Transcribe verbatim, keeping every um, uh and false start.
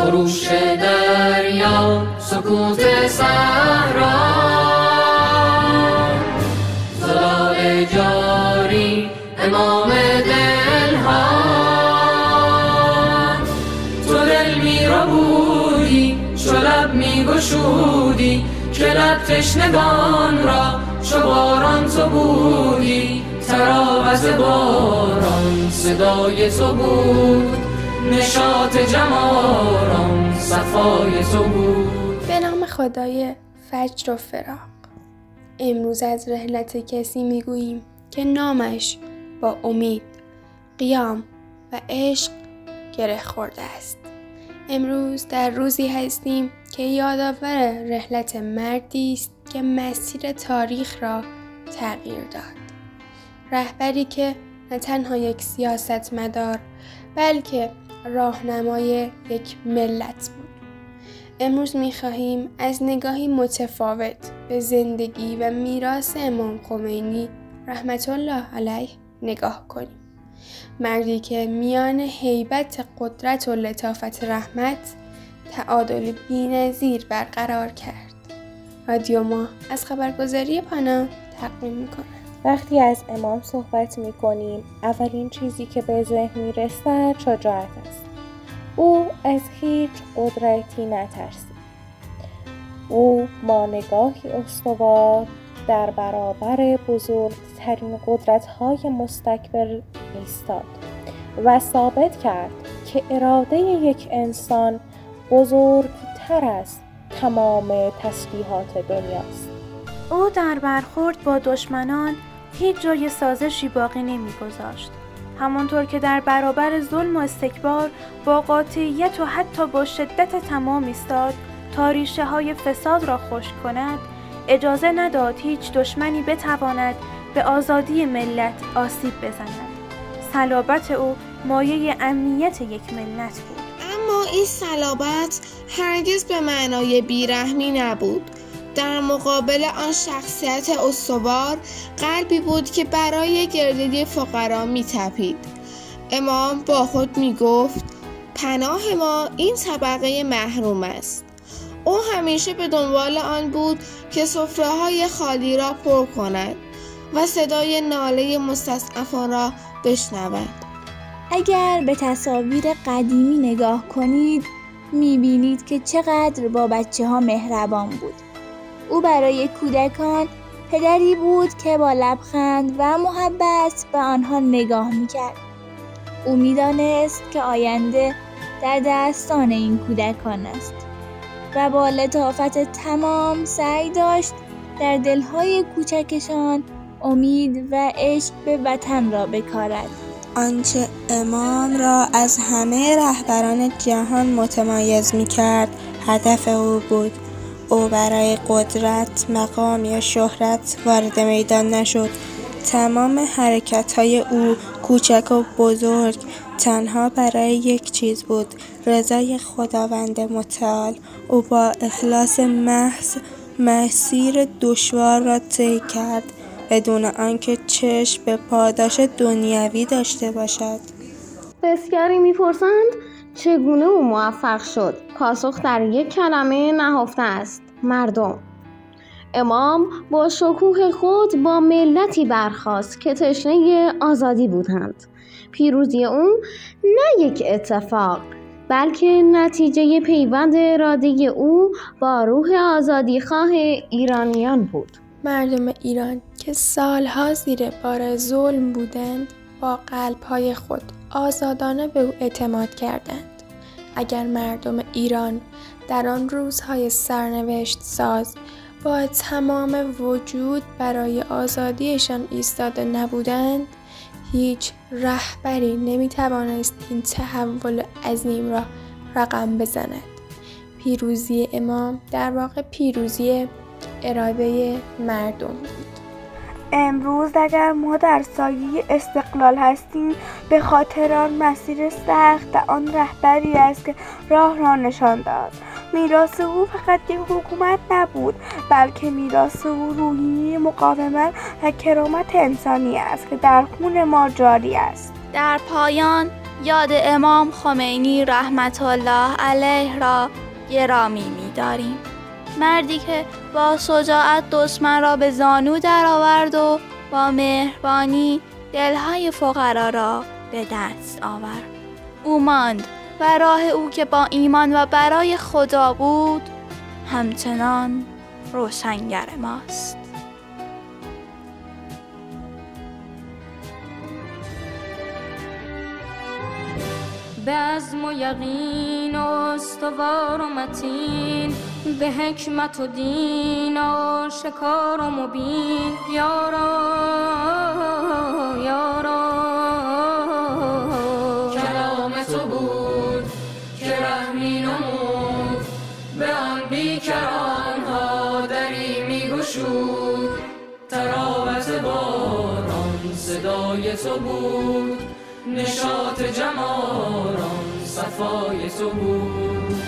خروش دریا، سکوت صحرا، زلال جاری امام دلها. تو دل می ربودی، چو لب می گشودی، که لب تشنگان را چو باران تو بودی. تراوت باران صدای تو بود، نشاط جمالان صفای تو بود. به نام خدای فجر و فراق. امروز از رحلت کسی میگوییم که نامش با امید، قیام و عشق گره خورده است. امروز در روزی هستیم که یادآور رحلت مردی است که مسیر تاریخ را تغییر داد. رهبری که نه تنها یک سیاستمدار بلکه راهنمای یک ملت بود. امروز می‌خواهیم از نگاهی متفاوت به زندگی و میراث امام خمینی رحمت الله علیه نگاه کنیم. مردی که میان هیبت قدرت و لطافت رحمت تعادل بی‌نظیر برقرار کرد. رادیو ما از خبرگزاری پانا تقدیم می‌کند. وقتی از امام صحبت می‌کنیم، اولین چیزی که به ذهن می‌رسد شجاعت است. او از هیچ قدرتی نترسید. او با نگاهی استوار در برابر بزرگترین قدرت‌های مستکبر ایستاد و ثابت کرد که اراده یک انسان بزرگتر از تمام تسلیحات دنیاست. او در برخورد با دشمنان هیچ جای سازشی باقی نمی‌گذاشت. همانطور که در برابر ظلم و استکبار با قاطعیت و حتی با شدت تمام ایستاد تا ریشه‌های فساد را خشک کند، اجازه نداد هیچ دشمنی بتواند به آزادی ملت آسیب بزند. صلابت او مایه امنیت یک ملت بود. اما این صلابت هرگز به معنای بیرحمی نبود. در مقابل آن شخصیت استوار، قلبی بود که برای گردگی فقرا می تپید. امام با خود می گفت پناه ما این طبقه محروم است. او همیشه به دنبال آن بود که سفره‌های خالی را پر کند و صدای ناله مستضعفان را بشنود. اگر به تصاویر قدیمی نگاه کنید، می‌بینید که چقدر با بچه‌ها مهربان بود. او برای کودکان پدری بود که با لبخند و محبت به آنها نگاه می‌کرد. او می‌دانست که آینده در دستان این کودکان است و با لطافت تمام سعی داشت در دل‌های کوچکشان امید و عشق به وطن را بکارد. آنچه امام را از همه رهبران جهان متمایز می‌کرد، هدف او بود. او برای قدرت، مقام یا شهرت وارد میدان نشد. تمام حرکت‌های او، کوچک و بزرگ، تنها برای یک چیز بود: رضای خداوند متعال. او با اخلاص محض مسیر دشوار را طی کرد، بدون آنکه چشم به پاداش دنیوی داشته باشد. بسیاری می‌پرسند چگونه او موفق شد. پاسخ در یک کلمه نهفته است: مردم. امام با شکوه خود با ملتی برخاست که تشنه آزادی بودند. پیروزی او نه یک اتفاق، بلکه نتیجه پیوند اراده او با روح آزادیخواه ایرانیان بود. مردم ایران که سالها زیر بار ظلم بودند، با قلب‌های خود آزادانه به او اعتماد کردند. اگر مردم ایران در آن روزهای سرنوشت ساز با تمام وجود برای آزادیشان ایستاده نبودند، هیچ رهبری نمیتوانست این تحول عظیم را رقم بزند. پیروزی امام در واقع پیروزی اراده مردم بود. امروز اگر ما در سایه استقلال هستیم، به خاطر آن مسیر سخت و آن رهبری است که راه را نشان داد. میراث او فقط یک حکومت نبود، بلکه میراث او روحیه مقاومت و کرامت انسانی است که در خون ما جاری است. در پایان یاد امام خمینی رحمت الله علیه را گرامی می‌داریم. مردی که با شجاعت دشمن را به زانو درآورد و با مهربانی دلهای فقرا را به دست آورد. او ماند و راه او که با ایمان و برای خدا بود همچنان روشنگر ماست. به عزم و یقین و استوار و متین، به حکمت و دین و شکار و مبین، یارا یارا کلام تو بود که رحمی نمود، به آن بیکران ها دری می گشود، تراوت باران صدای تو بود، نشاط جمالان صفای تو بود.